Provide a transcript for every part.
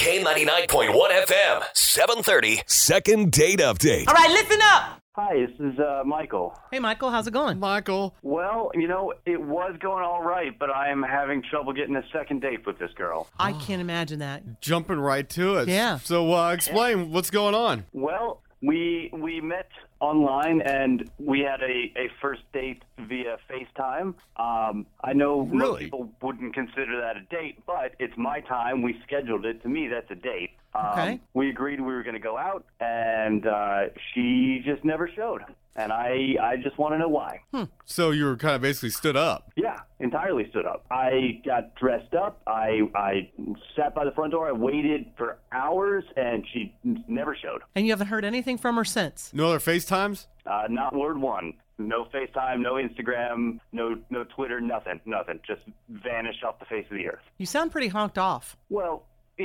K99.1 FM, 730. Second date update. All right, listen up. Hi, this is Michael. Hey, Michael, how's it going? Michael. Well, it was going all right, but I am having trouble getting a second date with this girl. I can't imagine that. Jumping right to it. Yeah. So explain what's going on. Well, we met online and we had a first date via FaceTime. I know most Really? people wouldn't consider that a date, but it's my time. We scheduled it. To me, that's a date. Okay. We agreed we were going to go out, and she just never showed. And I just want to know why. So you were kind of basically stood up. Yeah, entirely stood up. I got dressed up. I sat by the front door. I waited for hours, and she never showed. And you haven't heard anything from her since? No other FaceTimes? Not word one. No FaceTime, no Instagram, no Twitter, nothing. Just vanished off the face of the earth. You sound pretty honked off. Well,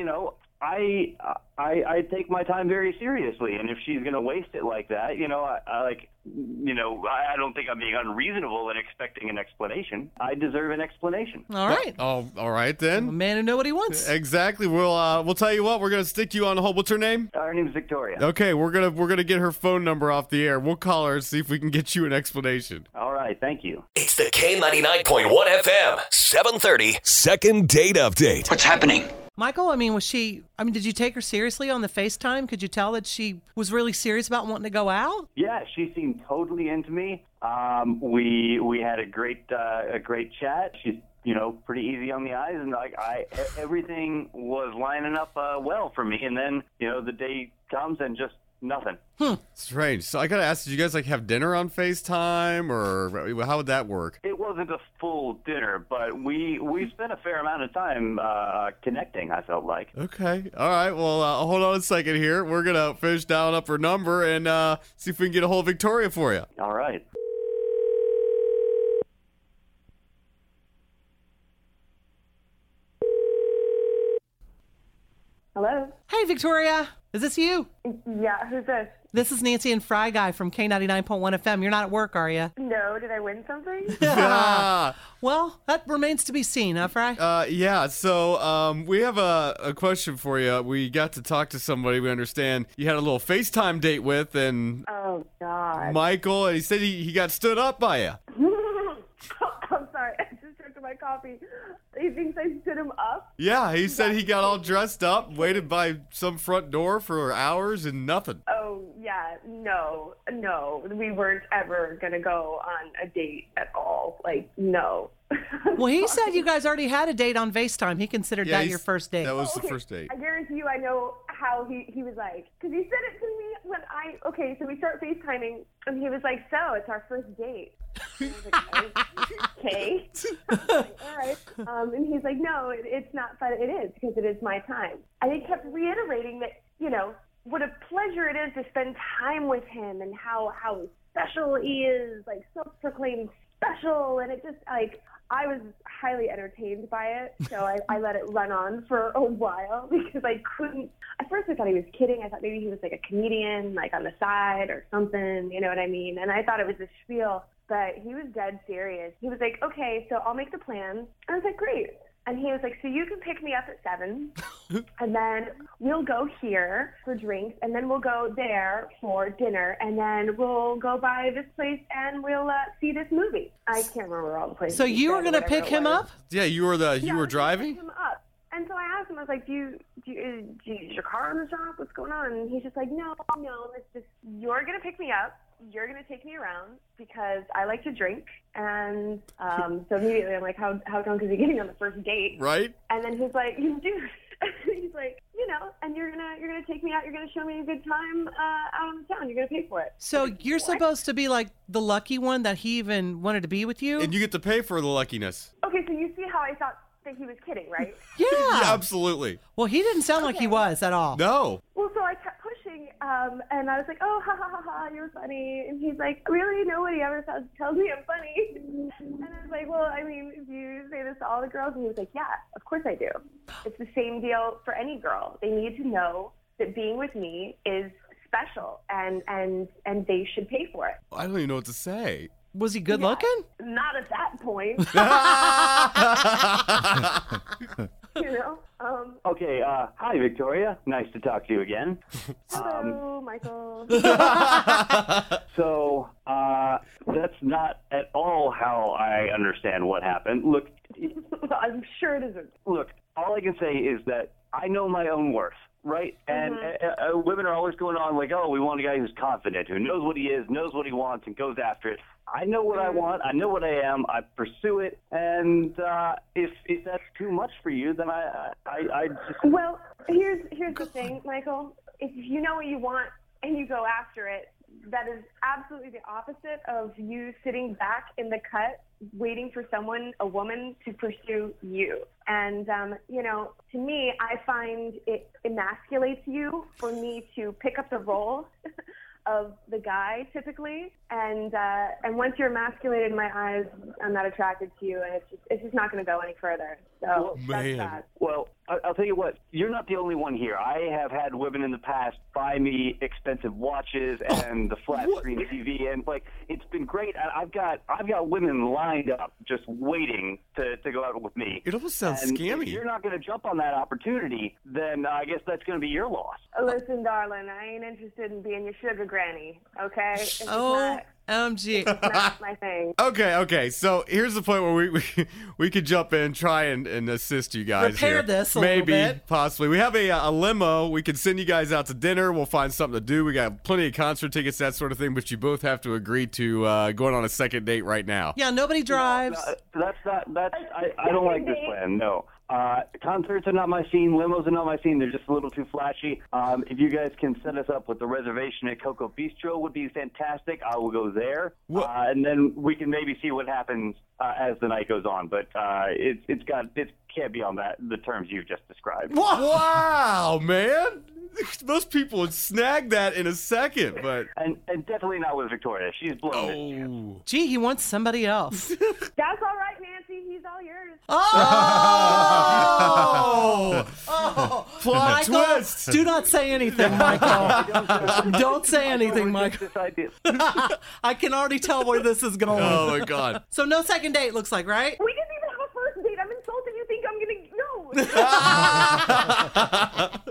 I take my time very seriously, and if she's going to waste it like that, I don't think I'm being unreasonable in expecting an explanation. I deserve an explanation. All right. Oh, all right A then. man who knows what he wants. Exactly. We'll tell you what. We're gonna stick you on hold. What's her name? Her name's Victoria. Okay, we're gonna get her phone number off the air. We'll call her and see if we can get you an explanation. All right, thank you. It's the K99.1 FM, 730. Second date update. What's happening? Michael, did you take her seriously on the FaceTime? Could you tell that she was really serious about wanting to go out? Yeah, she seemed totally into me. We had a great chat. She's pretty easy on the eyes, and everything was lining up well for me. And then the day comes and just nothing. Strange. So I gotta ask, did you guys have dinner on FaceTime, or how would that work? It wasn't a full dinner, but we spent a fair amount of time connecting, I felt like. Okay. All right. Well, hold on a second here. We're gonna finish dialing up her number and see if we can get a hold of Victoria for you. All right. Hello? Hey, Victoria. Is this you? Yeah, who's this? This is Nancy and Fry Guy from K99.1 FM. You're not at work, are you? No, did I win something? Ah. Well, that remains to be seen, huh, Fry? Yeah, so we have a question for you. We got to talk to somebody we understand you had a little FaceTime date with, and Oh, God. Michael, and he said he got stood up by you. I'm sorry, I just took my coffee. He thinks I stood him up? Yeah, he said he got all dressed up, waited by some front door for hours and nothing. Oh, yeah, no, we weren't ever going to go on a date at all. Like, no. Well, he said you guys already had a date on FaceTime. He considered that your first date. That was Okay, the first date. I guarantee you I know how he was like, because he said it to me when so we start FaceTiming, and he was like, so, it's our first date. And I was like, okay. All right. And he's like, no, it's not fun. It is, because it is my time. And he kept reiterating that, what a pleasure it is to spend time with him and how special he is, like self-proclaimed special. And it just, I was highly entertained by it, so I let it run on for a while because I couldn't. At first, I thought he was kidding. I thought maybe he was like a comedian, like on the side or something, you know what I mean? And I thought it was a spiel, but he was dead serious. He was like, okay, so I'll make the plans. I was like, great. And he was like, so you can pick me up at 7, and then we'll go here for drinks, and then we'll go there for dinner, and then we'll go by this place, and we'll see this movie. I can't remember all the places. So you were going to pick him up? Yeah, you were driving? Pick him up. And so I asked him, I was like, is your car in the shop? What's going on? And he's just like, no, it's just, you're going to pick me up. You're going to take me around because I like to drink. And so immediately I'm like, how drunk is he getting on the first date? Right. And then he's like, dude, he's like, and you're gonna take me out. You're gonna show me a good time out on the town. You're gonna pay for it. So you're supposed to be like the lucky one that he even wanted to be with you? And you get to pay for the luckiness. Okay, so you see how I thought that he was kidding, right? Yeah. Yeah, absolutely. Well, he didn't sound like he was at all. No. Well, so I kept pushing, and I was like, oh, ha, ha, ha, ha, you're funny. And he's like, really? Nobody ever tells me I'm funny. And I was like, well, I mean, if you say this to all the girls, and he was like, yeah, of course I do. It's the same deal for any girl. They need to know that being with me is special, and they should pay for it. I don't even know what to say. Was he good looking? Not at that point. You know? Okay, hi, Victoria. Nice to talk to you again. Hello, Michael. So, that's not at all how I understand what happened. Look, I'm sure it isn't. look, all I can say is that I know my own worth, right? And women are always going on like, oh, we want a guy who's confident, who knows what he is, knows what he wants, and goes after it. I know what I want. I know what I am. I pursue it. And if that's too much for you, then I just... Well, here's the thing, Michael. If you know what you want and you go after it, that is absolutely the opposite of you sitting back in the cut waiting for someone, a woman, to pursue you. And, you know, to me, I find it emasculates you for me to pick up the role of the guy, typically. And once you're emasculated in my eyes, I'm not attracted to you, and it's just not going to go any further. So that's that. Well, I'll tell you what. You're not the only one here. I have had women in the past buy me expensive watches and the flat screen TV, and like it's been great. I've got women lined up just waiting to go out with me. It almost sounds And scammy. if you're not going to jump on that opportunity, then I guess that's going to be your loss. Listen, darling, I ain't interested in being your sugar granny, okay? It's just OMG. not my thing. Okay. So here's the point where we could jump in, try and assist you guys. Repair here. this a little Maybe, bit. possibly. We have a limo. We can send you guys out to dinner. We'll find something to do. We got plenty of concert tickets, that sort of thing. But you both have to agree to going on a second date right now. Yeah, nobody drives. I don't like this plan. No. Concerts are not my scene. Limos are not my scene. They're just a little too flashy. If you guys can set us up with the reservation at Coco Bistro, would be fantastic. I will go there, and then we can maybe see what happens as the night goes on. But it can't be on the terms you've just described. Wow, man! Most people would snag that in a second, but And definitely not with Victoria. She's blown it. oh, Gee, he wants somebody else. That's all right, Nancy. He's all yours. Oh! plot Michael, twist. do not say anything, Michael. Don't say anything, Michael. This idea. I can already tell where this is going. Oh my God. So no second date, looks like, right? We didn't even have a first date. I'm insulted. You think I'm gonna no?